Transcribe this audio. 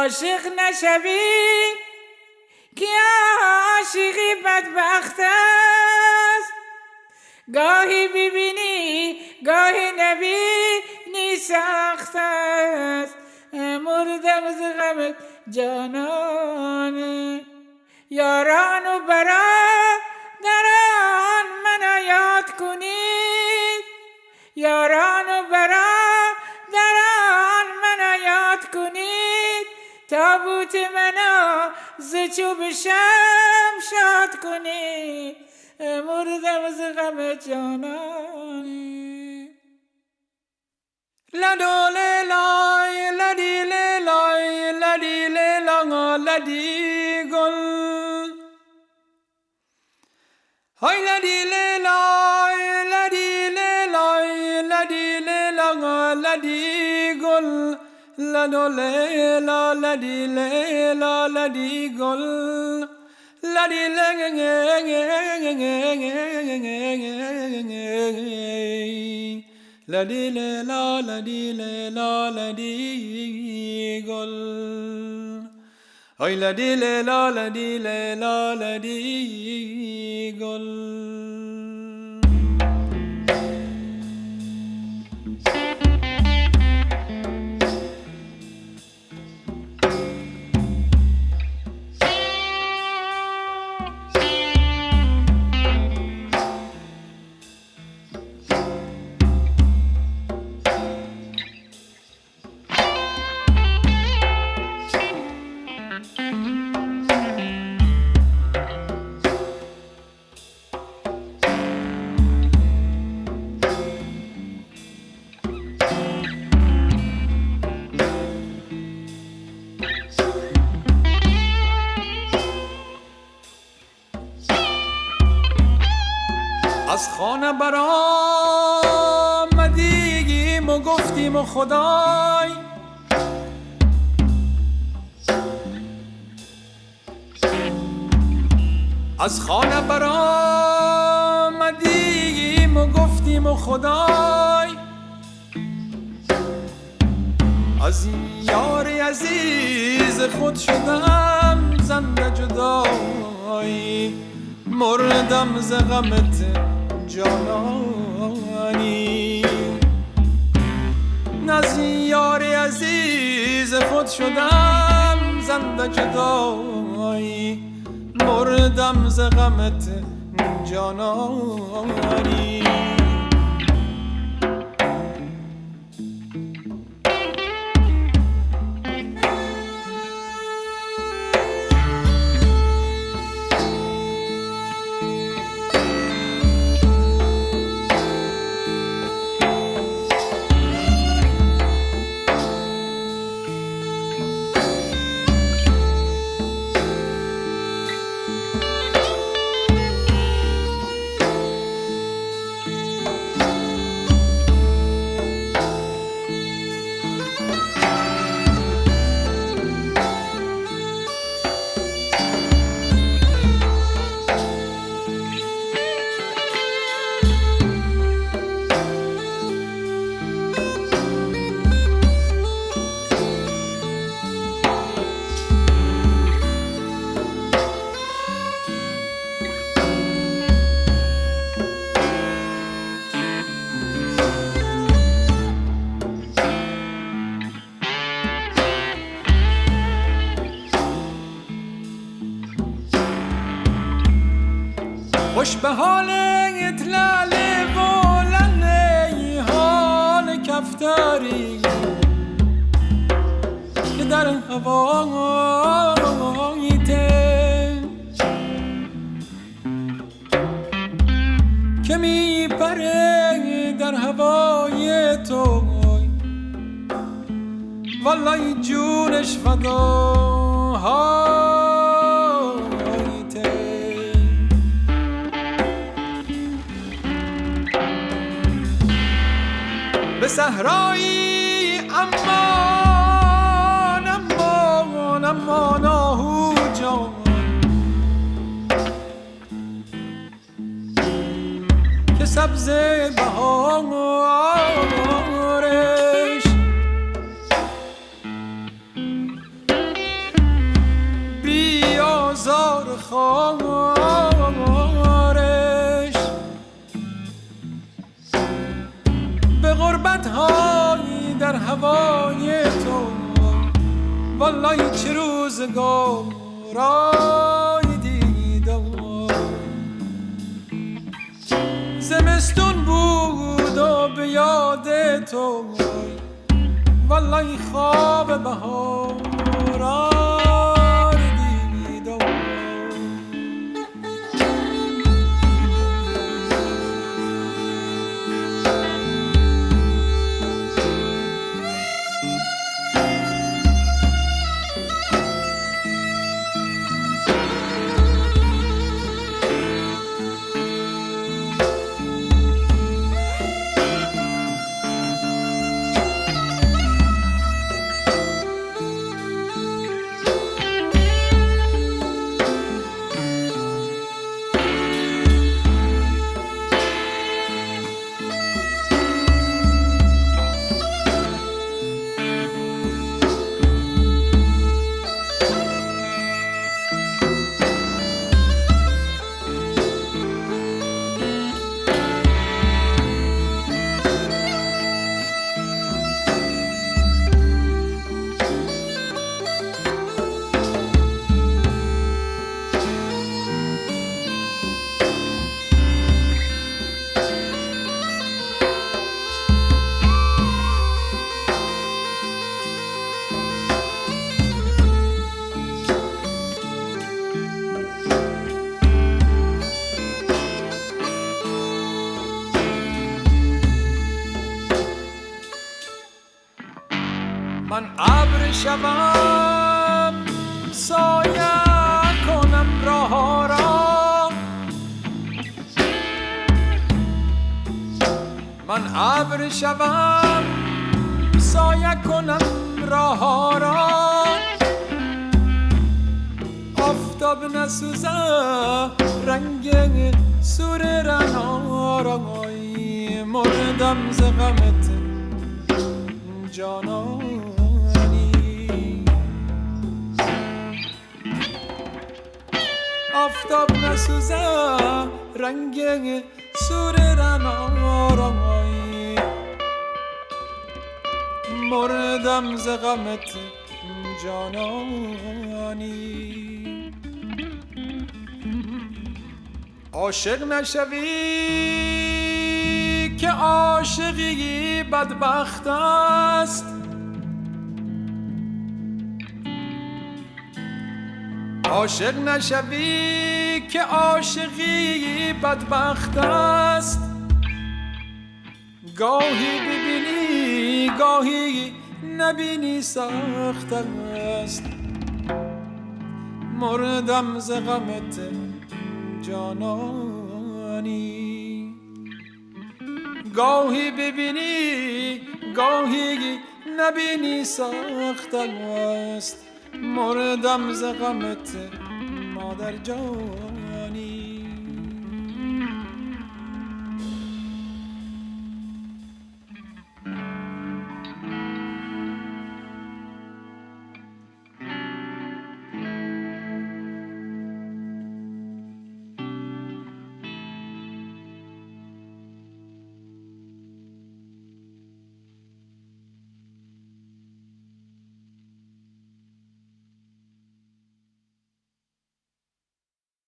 عاشق نشوی که عاشقی بدبخت است. گاهی ببینی گاهی نبینی سخت است. مردم ز غمت جانانه. یاران و برادران منو یاد کنید. یاران و برادران منو یاد کنید. تابوت منو ز چوب شمشاد کنید. مردم ز غم جانانی. لدو لیلای لدی لیلای لدی لیلانگا لدی گل. های لدی لیلای لدی لیلای لدی لیلانگا لدی گل. لدو لیلا لدی لیلا لدی گل. لدی لدی لیلا لدی لیلا لدی گل. ای لدی لیلا لدی لیلا لدی گل. از خانه برآمدیم و گفتیم و خدای از خانه برآمدیم و گفتیم و خدای از یار عزیز خود شدم زنده جدای. مردم ز غمت جانانی. از یار عزیز خود شدم زنده جدای. مردم ز غمت جانانی. خوش به حالت لاله و لاله حال کفتاری که در هوایته که می پره در هوای تو. والله جونش فدا به صحرایی امان امان امان آهو جان که سبز بهارش خارش به غربت هایی در هوای تو والله چه روزگارای دیدم زمستون بود و به یاد تو والله خواب بهاران دیدم من ابر شوم سایه کنم راه را من ابر شوم سایه کنم راه را آفتاب نسوزه رنگ سور رنا را مردم ز غمت جانانی آفتاب نسوزه رنگ سور رنارای مردم ز غمت جانانی عاشق نشوی که عاشقی بدبخت است عاشق نشوی که عاشقی بدبخت است گاهی ببینی گاهی نبینی سخت است مردم ز غمت جانانی گاهی ببینی گاهی نبینی سخت است مردم ز غمت مادر جان